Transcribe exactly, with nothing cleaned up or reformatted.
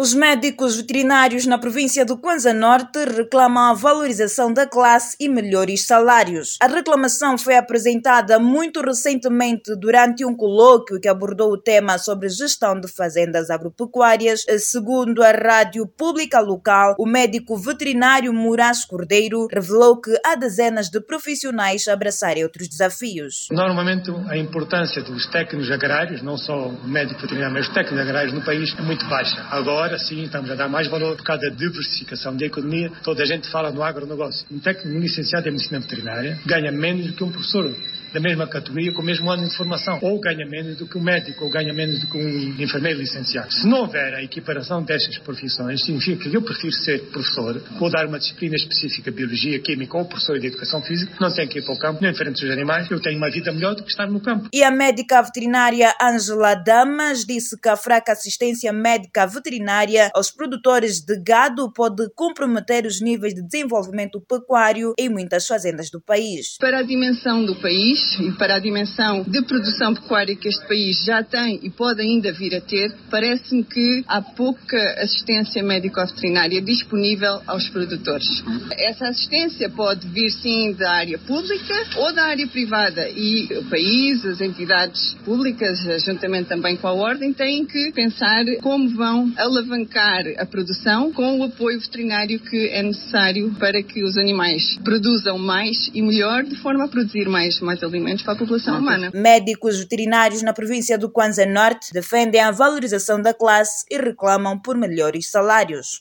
Os médicos veterinários na província do Kwanza Norte reclamam a valorização da classe e melhores salários. A reclamação foi apresentada muito recentemente durante um colóquio que abordou o tema sobre gestão de fazendas agropecuárias. Segundo a rádio pública local, o médico veterinário Moraes Cordeiro revelou que há dezenas de profissionais a abraçarem outros desafios. Normalmente a importância dos técnicos agrários, não só o médico veterinário, mas os técnicos agrários no país é muito baixa. Agora Agora sim estamos a dar mais valor por causa da diversificação da economia. Toda a gente fala no agronegócio. Um técnico licenciado em medicina veterinária ganha menos do que um professor da mesma categoria, com o mesmo ano de formação, ou ganha menos do que um médico, ou ganha menos do que um enfermeiro licenciado. Se não houver a equiparação destas profissões, significa que eu prefiro ser professor, ou dar uma disciplina específica, biologia, química, ou professor de educação física, não tenho que ir para o campo, nem frente aos animais, eu tenho uma vida melhor do que estar no campo. E a médica veterinária Ângela Damas disse que a fraca assistência médica veterinária aos produtores de gado pode comprometer os níveis de desenvolvimento pecuário em muitas fazendas do país. Para a dimensão do país, e para a dimensão de produção pecuária que este país já tem e pode ainda vir a ter, parece-me que há pouca assistência médico-veterinária disponível aos produtores. Essa assistência pode vir sim da área pública ou da área privada, e o país, as entidades públicas, juntamente também com a Ordem, têm que pensar como vão alavancar a produção com o apoio veterinário que é necessário para que os animais produzam mais e melhor, de forma a produzir mais, mais alimentos para a população humana. Médicos veterinários na província do Kwanza Norte defendem a valorização da classe e reclamam por melhores salários.